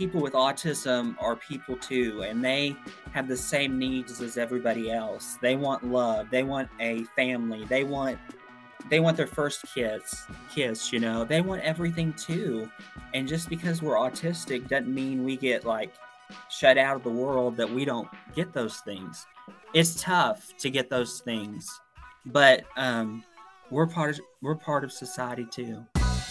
people with autism are people too, and they have the same needs as everybody else. They want love. They want a family. They want their first kiss, They want everything too. And just because we're autistic doesn't mean we get like shut out of the world, that we don't get those things. It's tough to get those things, but we're part of society too.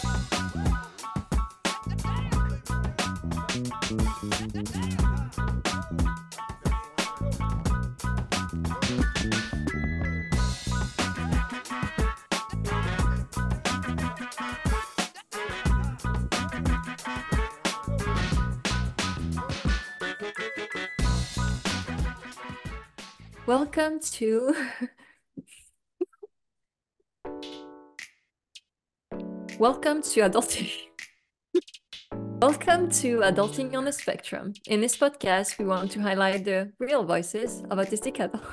Welcome to adulting. Welcome to Adulting on the Spectrum. In this podcast, we want to highlight the real voices of autistic adults.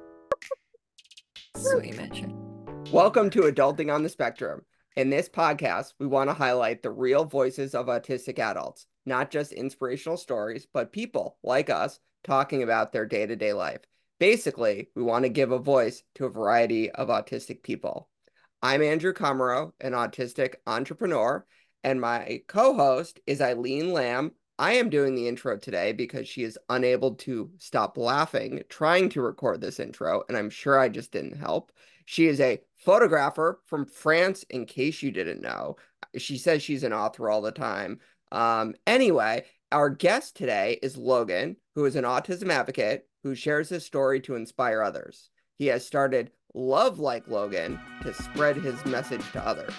Welcome to Adulting on the Spectrum. In this podcast, we want to highlight the real voices of autistic adults, not just inspirational stories, but people like us talking about their day-to-day life. Basically, we want to give a voice to a variety of autistic people. I'm Andrew Comero, an autistic entrepreneur, and my co-host is Eileen Lamb. I am doing the intro today because she is unable to stop laughing trying to record this intro, and I'm sure I just didn't help. She is a photographer from France, in case you didn't know. She says she's an author all the time. Anyway, our guest today is Logan, who is an autism advocate who shares his story to inspire others. He has started Love Like Logan to spread his message to others.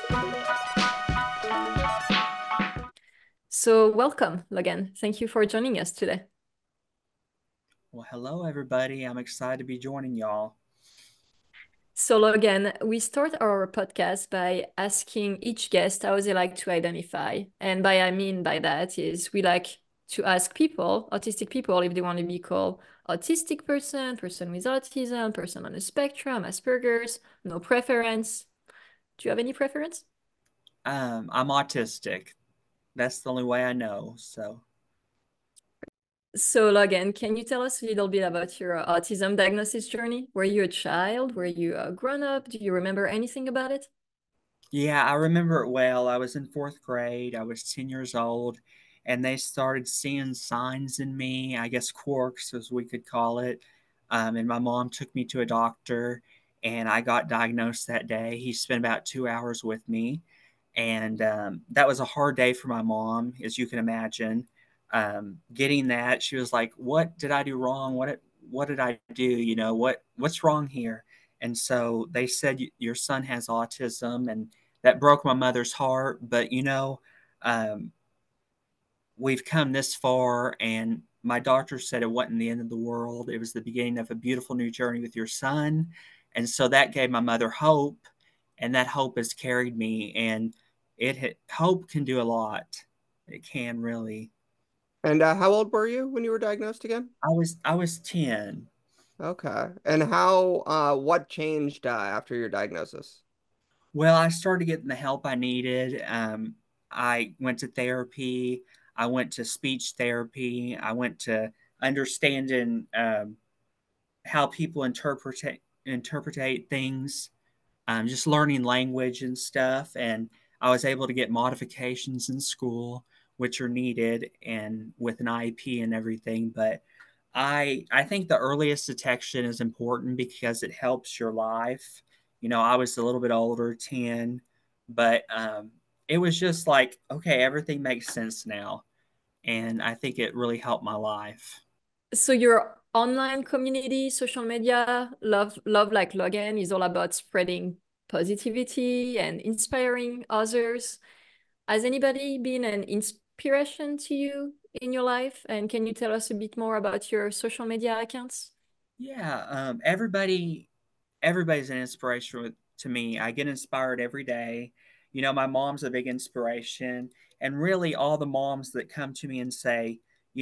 So welcome, Logan. Thank you for joining us today. Well, hello, everybody. I'm excited to be joining y'all. So Logan, we start our podcast by asking each guest how they like to identify. And I mean by that is we like to ask people, autistic people, if they want to be called autistic person, person with autism, person on the spectrum, Asperger's, no preference. Do you have any preference? I'm autistic. That's the only way I know, so. So Logan, can you tell us a little bit about your autism diagnosis journey? Were you a child? Were you a grown-up? Do you remember anything about it? Yeah, I remember it well. I was in fourth grade. I was 10 years old, and they started seeing signs in me, I guess quirks, as we could call it. And my mom took me to a doctor, and I got diagnosed that day. He spent about 2 hours with me, and that was a hard day for my mom, as you can imagine. Getting that, she was like, "What did I do wrong? What did I do? What's wrong here?" And so they said, "Your son has autism," and that broke my mother's heart. But um, we've come this far, and my doctor said it wasn't the end of the world. It was the beginning of a beautiful new journey with your son. And so that gave my mother hope, and that hope has carried me. And hope can do a lot. It can really. And how old were you when you were diagnosed again? I was 10. Okay. And what changed after your diagnosis? Well, I started getting the help I needed. I went to therapy. I went to speech therapy. I went to understanding how people interpretate things, just learning language and stuff. And I was able to get modifications in school, which are needed, and with an IEP and everything. But I think the earliest detection is important because it helps your life. I was a little bit older, 10, but it was just like, okay, everything makes sense now. And I think it really helped my life. So your online community, social media, Love Like Logan is all about spreading positivity and inspiring others. Has anybody been an inspiration to you in your life? And can you tell us a bit more about your social media accounts? Yeah, everybody's an inspiration to me. I get inspired every day. My mom's a big inspiration, and really all the moms that come to me and say,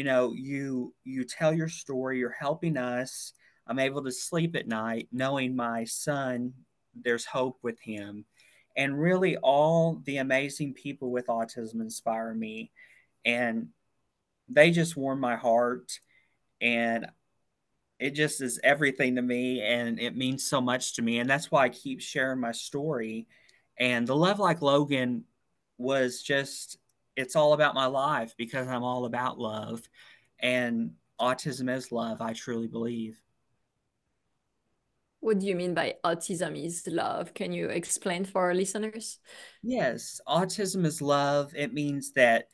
you tell your story, you're helping us. I'm able to sleep at night knowing my son, there's hope with him. And really all the amazing people with autism inspire me. And they just warm my heart, and it just is everything to me, and it means so much to me, and that's why I keep sharing my story. And the Love Like Logan was just, it's all about my life because I'm all about love, and autism is love, I truly believe. What do you mean by autism is love? Can you explain for our listeners? Yes, autism is love. It means that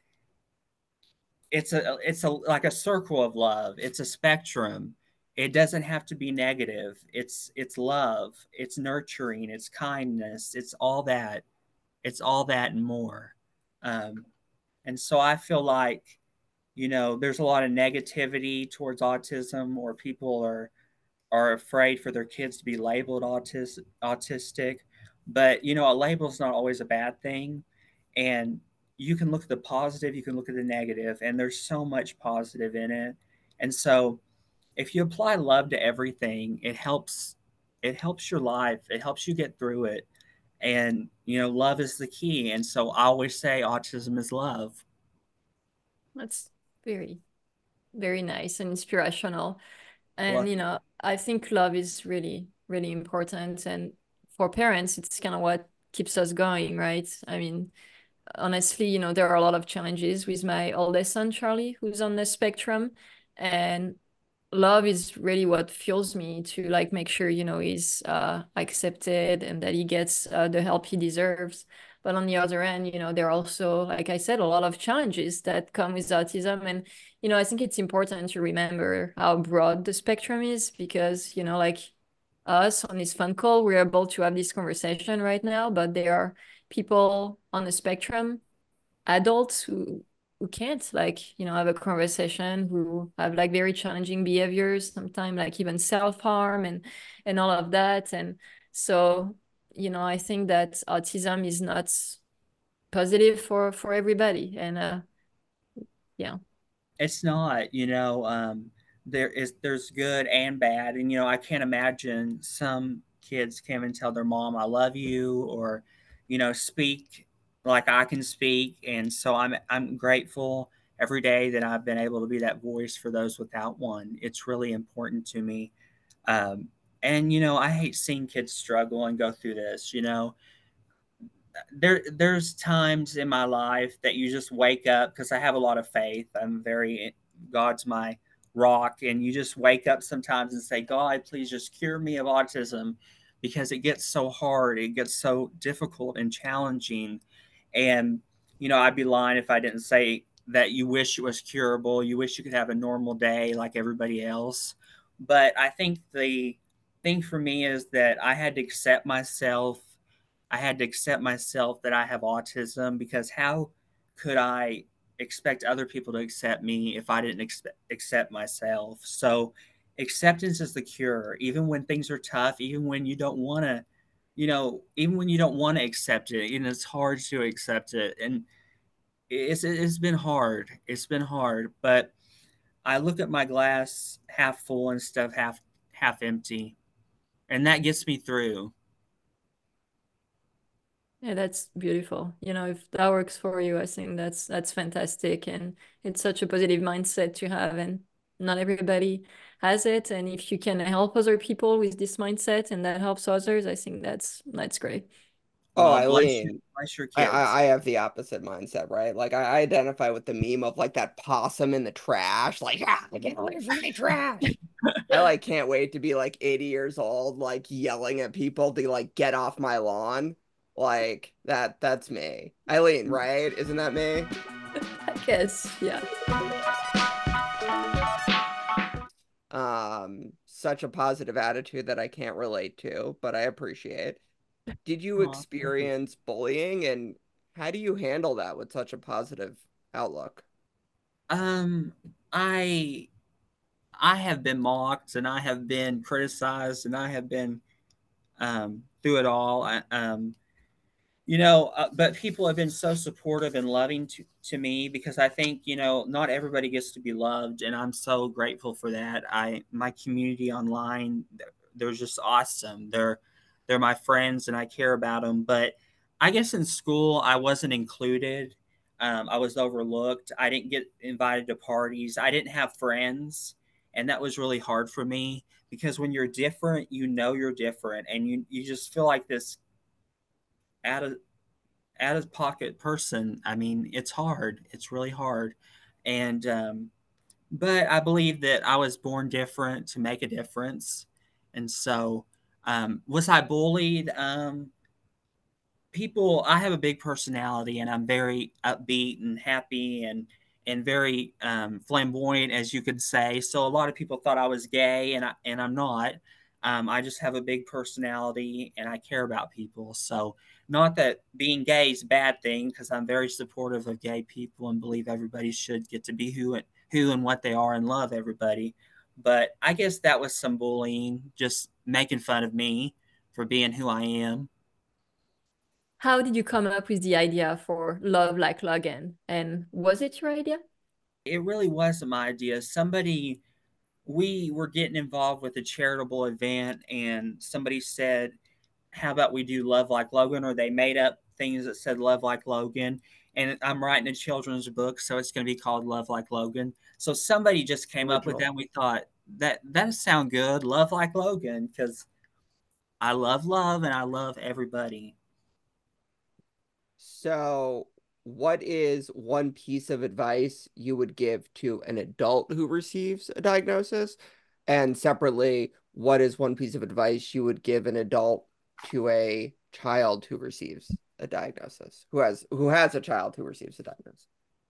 it's a like a circle of love. It's a spectrum. It doesn't have to be negative. It's love. It's nurturing. It's kindness. It's all that. It's all that and more. Um, and so I feel like, there's a lot of negativity towards autism, or people are afraid for their kids to be labeled autistic. But a label is not always a bad thing, and you can look at the positive, you can look at the negative, and there's so much positive in it. And so if you apply love to everything, it helps your life, it helps you get through it. And love is the key, and so I always say autism is love. That's very, very nice and inspirational. And, Well, I think love is really, really important. And for parents, it's kind of what keeps us going, right? I mean, honestly, there are a lot of challenges with my oldest son, Charlie, who's on the spectrum. And love is really what fuels me to like make sure, he's accepted and that he gets the help he deserves. But on the other end, there are also, like I said, a lot of challenges that come with autism. And, I think it's important to remember how broad the spectrum is because, like us on this phone call, we're able to have this conversation right now, but there are people on the spectrum, adults who can't like have a conversation, who have like very challenging behaviors sometimes, like even self-harm and all of that. And so I think that autism is not positive for everybody. And yeah. it's not, there's good and bad. And I can't imagine some kids can't even tell their mom I love you, or speak like I can speak. And so I'm grateful every day that I've been able to be that voice for those without one. It's really important to me. um, and I hate seeing kids struggle and go through this. There's times in my life that you just wake up, because I have a lot of faith. God's my rock, and you just wake up sometimes and say, God, please just cure me of autism, because it gets so hard, it gets so difficult and challenging. And I'd be lying if I didn't say that you wish it was curable, you wish you could have a normal day like everybody else. But I think the thing for me is that I had to accept myself that I have autism, because how could I expect other people to accept me if I didn't accept myself? So acceptance is the cure. Even when things are tough, even when you don't want to, even when you don't want to accept it, and it's hard to accept it. And it's been hard. It's been hard, but I look at my glass half full instead of half empty, and that gets me through. Yeah, that's beautiful. If that works for you, I think that's fantastic, and it's such a positive mindset to have, and not everybody has it. And if you can help other people with this mindset and that helps others, I think that's great. Oh, Well, bless you, Eileen, bless your I, kids. I I have the opposite mindset, right? Like I identify with the meme of like that possum in the trash, like, ah, get away from my trash. I like can't wait to be like 80 years old, like yelling at people to like get off my lawn. Like that's me. Eileen, right? Isn't that me? I guess, yeah. Such a positive attitude that I can't relate to, but I appreciate. Did you Aw, thank you. experience bullying, and how do you handle that with such a positive outlook? Um, I I have been mocked, and I have been criticized, and I have been through it all. But people have been so supportive and loving to me, because I think not everybody gets to be loved, and I'm so grateful for that. My community online, they're just awesome. They're my friends, and I care about them. But I guess in school I wasn't included. I was overlooked. I didn't get invited to parties. I didn't have friends, and that was really hard for me because when you're different, you know you're different, and you just feel like this out of out of pocket person. I mean, it's hard. It's really hard, and but I believe that I was born different to make a difference, and so was I bullied? People, I have a big personality and I'm very upbeat and happy and very flamboyant, as you could say. So a lot of people thought I was gay, and I'm not. I just have a big personality and I care about people. So not that being gay is a bad thing, because I'm very supportive of gay people and believe everybody should get to be who and what they are and love everybody. But I guess that was some bullying, just making fun of me for being who I am. How did you come up with the idea for Love Like Logan? And was it your idea? It really wasn't my idea. We were getting involved with a charitable event, and somebody said, how about we do Love Like Logan? Or they made up things that said Love Like Logan. And I'm writing a children's book, so it's going to be called Love Like Logan. So somebody just came up with Original. that, and we thought that sound good, Love Like Logan, because I love love and I love everybody. So, what is one piece of advice you would give to an adult who receives a diagnosis? And separately, what is one piece of advice you would give an adult to a child who receives a diagnosis, who has a child who receives a diagnosis?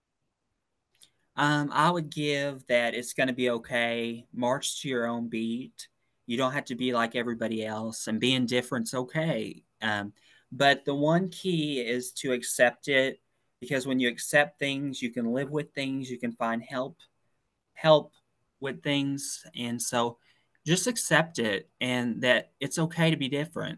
I would give that it's going to be okay. March to your own beat. You don't have to be like everybody else, and being different's okay. But the one key is to accept it, because when you accept things, you can live with things, you can find help with things, and so just accept it and that it's okay to be different.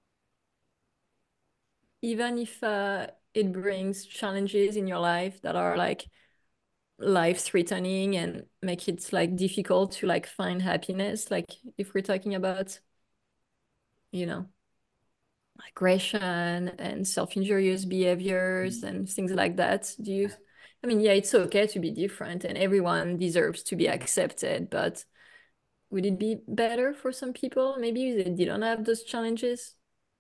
Even if it brings challenges in your life that are like life threatening and make it like difficult to like find happiness, like if we're talking about, you know, aggression and self-injurious behaviors and things like that. I mean, yeah, it's okay to be different and everyone deserves to be accepted, but would it be better for some people? Maybe they didn't have those challenges.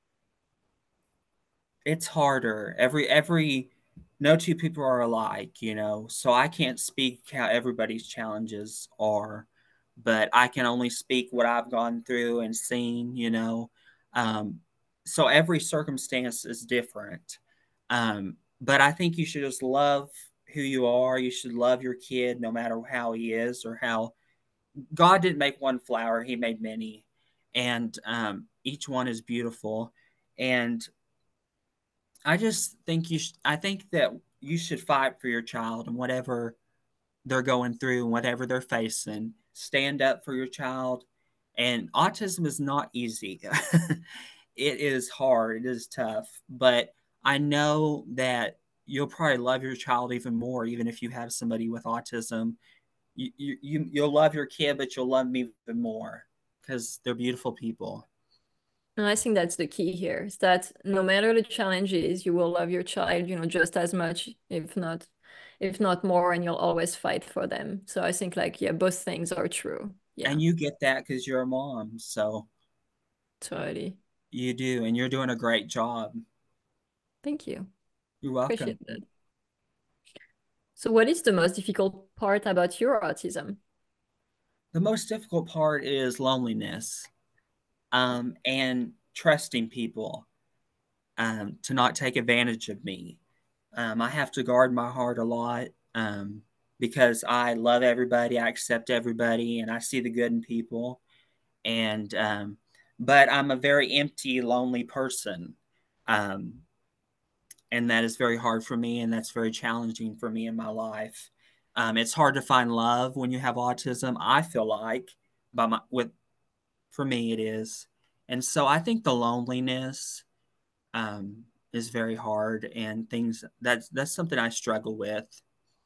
It's harder. Every no two people are alike, so I can't speak how everybody's challenges are, but I can only speak what I've gone through and seen. um, so every circumstance is different. But I think you should just love who you are. You should love your kid no matter how he is, or how God didn't make one flower, he made many, and each one is beautiful. And I think that you should fight for your child and whatever they're going through and whatever they're facing. Stand up for your child. And autism is not easy. It is hard. It is tough. But I know that you'll probably love your child even more, even if you have somebody with autism. You'll love your kid, but you'll love me even more because they're beautiful people. And I think that's the key here, is that no matter the challenges, you will love your child, just as much, if not more, and you'll always fight for them. So I think like, yeah, both things are true. Yeah, And you get that because you're a mom. So totally. you do. And you're doing a great job. Thank you. You're welcome. Appreciate that. So what is the most difficult part about your autism? The most difficult part is loneliness, and trusting people, to not take advantage of me. I have to guard my heart a lot, because I love everybody, I accept everybody, and I see the good in people. And but I'm a very empty, lonely person, um, and that is very hard for me, and that's very challenging for me in my life. It's hard to find love when you have autism. I feel like, by my with for me it is, and so I think the loneliness is very hard, and things that's something I struggle with.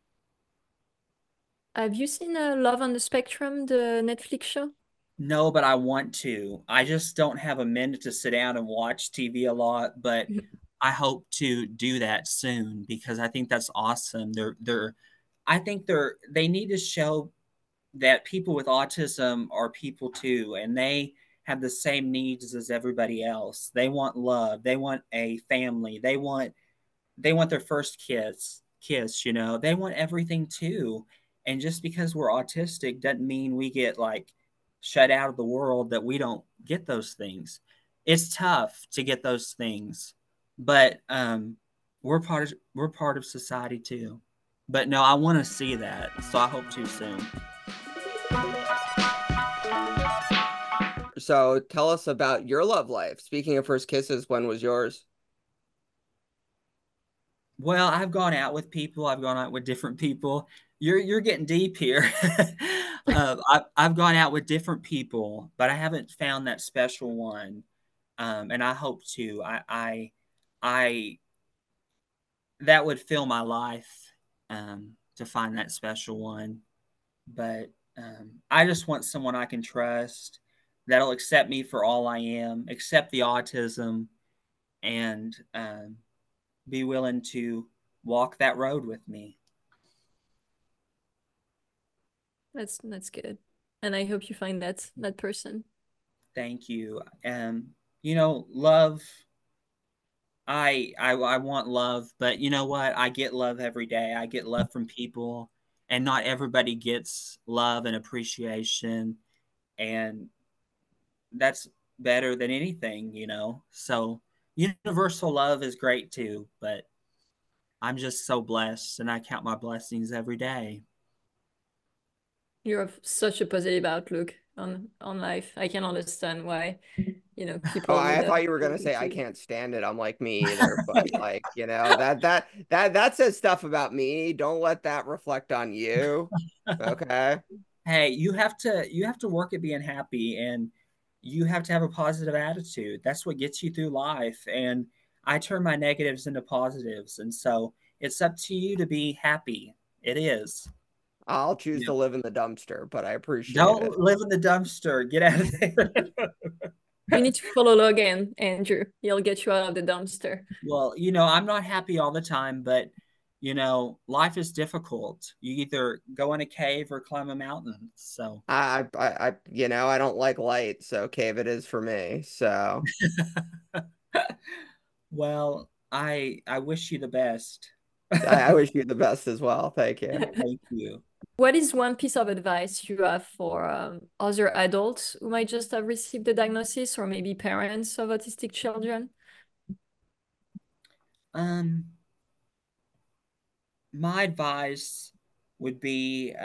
Have you seen Love on the Spectrum, the Netflix show? No, but I want to. I just don't have a minute to sit down and watch TV a lot, but I hope to do that soon because I think that's awesome. I think they need to show that people with autism are people too, and they have the same needs as everybody else. They want love. They want a family. They want their first kiss, They want everything too. And just because we're autistic doesn't mean we get like shut out of the world, that we don't get those things. It's tough to get those things, but we're part of society too. But no, I want to see that, so I hope to soon. So tell us about your love life. Speaking of first kisses, when was yours? Well, I've gone out with people. I've gone out with different people. You're getting deep here. I've gone out with different people, but I haven't found that special one. And I hope to. I that would fill my life, to find that special one. But I just want someone I can trust, that'll accept me for all I am, accept the autism, and be willing to walk that road with me. That's good. And I hope you find that person. Thank you. Love. I want love, but you know what? I get love every day. I get love from people, and not everybody gets love and appreciation, and that's better than anything. So universal love is great too, but I'm just so blessed, and I count my blessings every day. You have such a positive outlook on life. I can understand why, Oh, people I would thought you were gonna say I can't stand it. I'm like, me either, but like, that says stuff about me. Don't let that reflect on you. Okay. Hey, you have to work at being happy, and you have to have a positive attitude. That's what gets you through life. And I turn my negatives into positives. And so it's up to you to be happy. It is. I'll choose Yeah. to live in the dumpster, but I appreciate it. Don't live in the dumpster. Get out of there. You need to follow Logan, Andrew. He'll get you out of the dumpster. Well, I'm not happy all the time, but life is difficult. You either go in a cave or climb a mountain. So I don't like light, so cave it is for me. So well, I wish you the best. I wish you the best as well. Thank you. Thank you. What is one piece of advice you have for other adults who might just have received the diagnosis, or maybe parents of autistic children? My advice would be,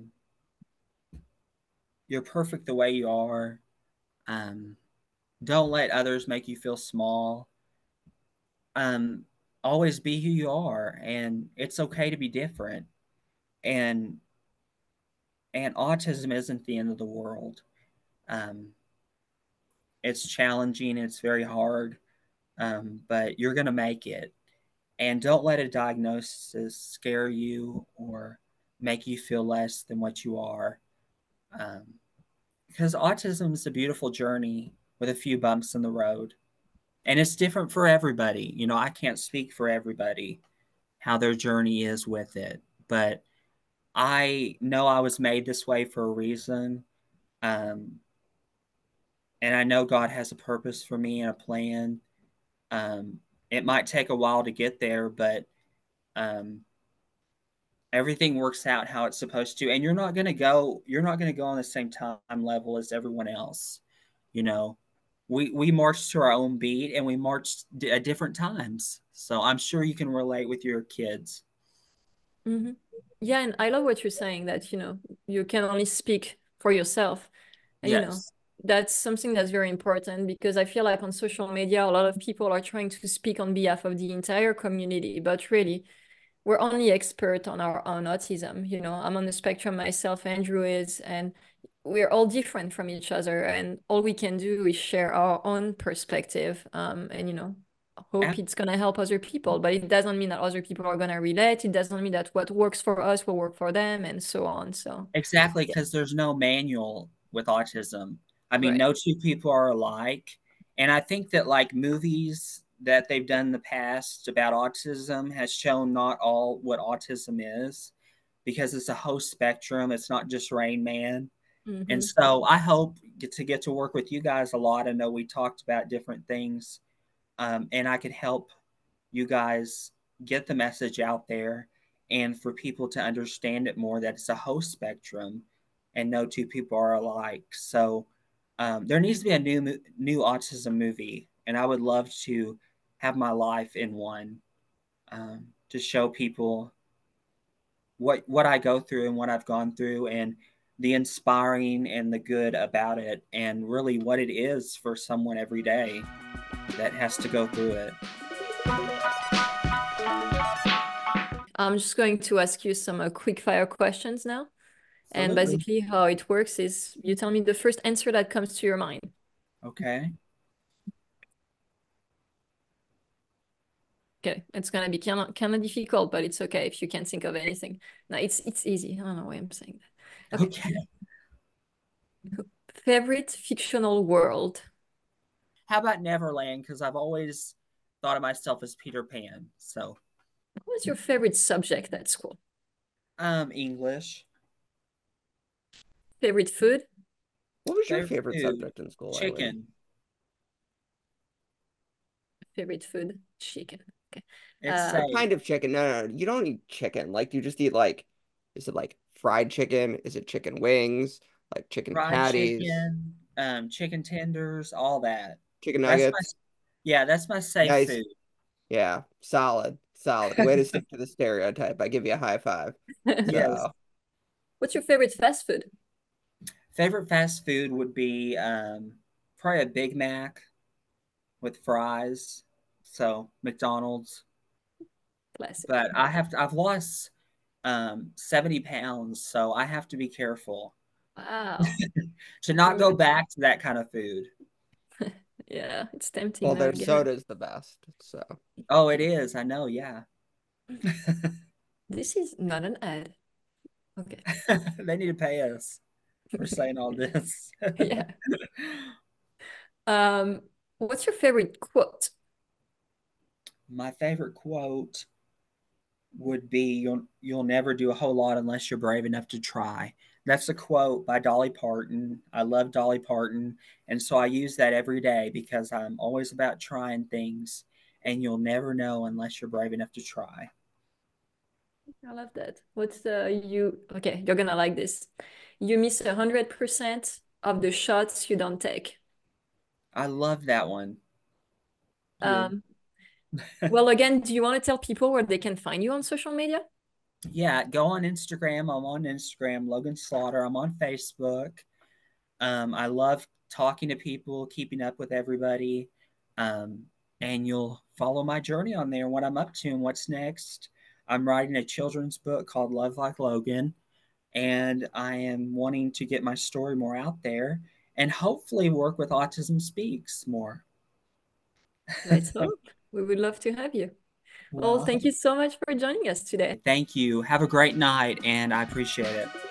you're perfect the way you are. Um, don't let others make you feel small. Um, Always be who you are, and it's okay to be different. And autism isn't the end of the world. Um, it's challenging. It's very hard, but you're gonna make it. And don't let a diagnosis scare you or make you feel less than what you are. Because autism is a beautiful journey with a few bumps in the road. And it's different for everybody. I can't speak for everybody how their journey is with it, but I know I was made this way for a reason. Um, and I know God has a purpose for me and a plan. Um, it might take a while to get there, but um, everything works out how it's supposed to. And you're not going to go on the same time level as everyone else. You know, we march to our own beat, and we march at different times. So I'm sure you can relate with your kids. Mm-hmm. Yeah, and I love what you're saying, that, you can only speak for yourself. And, Yes. that's something that's very important, because I feel like on social media, a lot of people are trying to speak on behalf of the entire community, but really, we're only expert on our own autism. I'm on the spectrum myself, Andrew is, and we're all different from each other. And all we can do is share our own perspective, and, hope it's going to help other people. But it doesn't mean that other people are going to relate. It doesn't mean that what works for us will work for them, and so on. So, Exactly, yeah, because there's no manual with autism. I mean, right. no two people are alike. And I think that like movies that they've done in the past about autism has shown not all what autism is, because it's a whole spectrum. It's not just Rain Man. And so I hope to get to work with you guys a lot. I know we talked about different things, and I could help you guys get the message out there and for people to understand it more, that it's a whole spectrum and no two people are alike. So there needs to be a new autism movie, and I would love to have my life in one, to show people what I go through and what I've gone through, and the inspiring and the good about it, and really what it is for someone every day that has to go through it. I'm just going to ask you some quick fire questions now. And Absolutely. basically how it works is you tell me the first answer that comes to your mind. Okay. Okay, it's gonna be kind of difficult, but it's okay if you can't think of anything. No, it's easy. I don't know why I'm saying that. Okay. Favorite fictional world? How about Neverland? Because I've always thought of myself as Peter Pan. So What was your favorite subject at school? English. Favorite food? What was your Favorite favorite food? subject in school, Eileen? Chicken. Favorite food? Chicken. Okay. It's What kind of chicken? No, you don't eat chicken. Like, you just eat, like, is it like fried chicken? Is it chicken wings? Like chicken fried patties? chicken, chicken tenders, all that. Chicken That's my nuggets? that's my safe Nice. food. Yeah, solid. Way to stick to the stereotype. I give you a high five. Yes. So, What's your favorite fast food? Favorite fast food would be probably a Big Mac with fries. So McDonald's. Classic. But I've lost 70 pounds, so I have to be careful Wow. to not go back to that kind of food. Yeah, it's tempting. well, I their get it. soda's the best. So, Oh, it is. I know, yeah. This is not an ad. Okay. They need to pay us for saying all this. Yeah. What's your favorite quote? My favorite quote would be you'll never do a whole lot unless you're brave enough to try. That's a quote by Dolly Parton. I love Dolly Parton, and so I use that every day because I'm always about trying things, and you'll never know unless you're brave enough to try. I love that. What's you? Okay, you're gonna like this. You miss 100% of the shots you don't take. I love that one. Um, well, again, do you want to tell people where they can find you on social media? Yeah, go on Instagram. I'm on Instagram, Logan Slaughter. I'm on Facebook. I love talking to people, keeping up with everybody. And you'll follow my journey on there, what I'm up to and what's next. I'm writing a children's book called Love Like Logan, and I am wanting to get my story more out there and hopefully work with Autism Speaks more. Let's hope. We would love to have you. Well, thank you so much for joining us today. Thank you. Have a great night, and I appreciate it.